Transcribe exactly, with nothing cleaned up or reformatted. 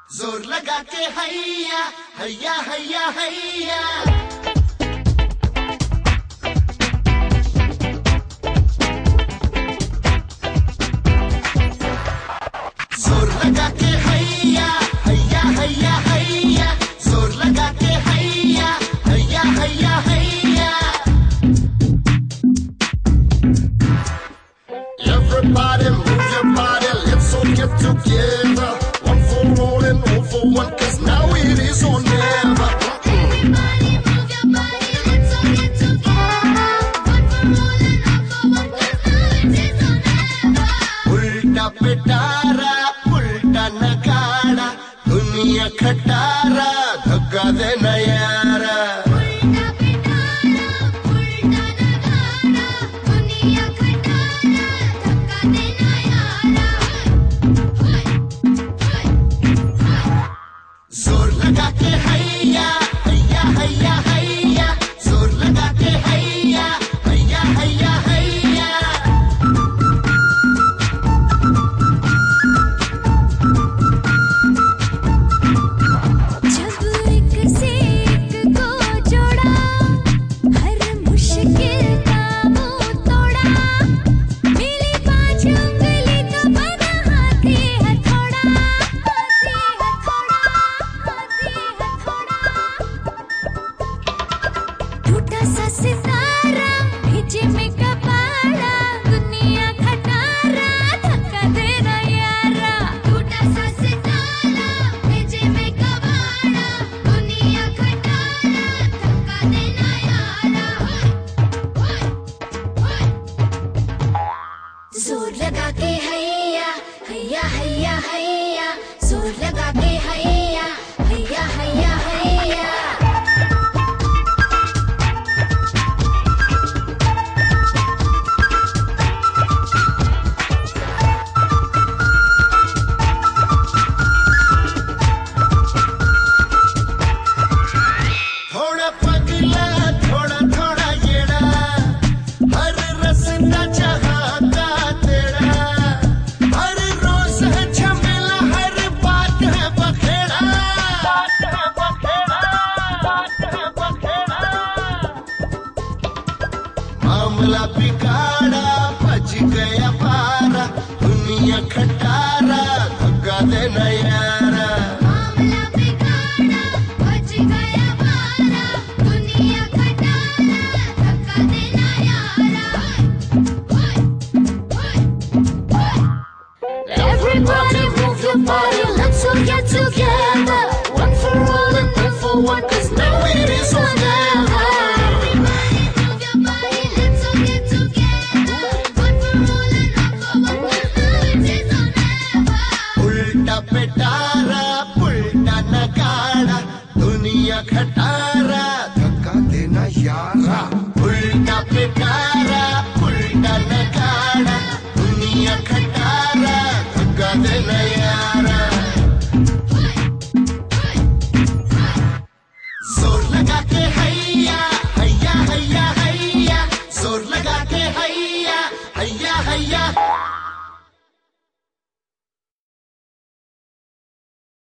जोर लगा के हैया हैया हैया हैया जोर लगा के हैया हैया हैया हैया जोर लगा के हैया हैया हैया हैया Everybody move your body, let's all get together. One for all and all for one, cause now it is or never. Everybody move your body, let's all get together. One for all and all for one, cause now it is or never. उल्टा पिटारा उल्टा नगाड़ा दुनिया खटारा धक्का देना यारा उल्टा पिटारा उल्टा नगाड़ा दुनिया खटारा धक्का देना यारा जोर लगा के हैया हैया हैया हैया जोर लगा के हैया हैया हैया हैया जब एक से एक को जोड़ा हर मुश्किल का मुंह तोड़ा मिली पांच उंगली तो बना हाथी हथौड़ा हाथी हथौड़ा हाथी हथौड़ा टूटा सा सितारा भीजे में कपाड़ा दुनिया खटारा धक्का देना यारा टूटा सा सितारा भीजे में कपाड़ा दुनिया खटारा धक्का देना यारा जोर लगा के हैया हैया हैया हैया जोर लगा के हैया हैया हैया हैया थोड़ा पगला थोड़ा थोड़ा येड़ा हर रस्ता चाहता तेरा हर रोज है झमेला हर बात है बखेड़ा बात है बखेड़ा बात है बखेड़ा मामला बिगाड़ा बच गया पारा दुनिया खटारा धक्का देना यारा मामला बिगाड़ा बच गया बारा दुनिया खटारा धक्का देना यारा Everybody move your body, let's all get together. One for all and all for one, cause now it is or never. Everybody move your body, let's all get together. One for all and all for one, cause now it is or never. उल्टा पिटारा उल्टा नगाड़ा दुनिया खटारा धक्का देना यारा उल्टा पिटारा उल्टा नगाड़ा दुनिया खटारा धक्का देना यारा जोर लगा के है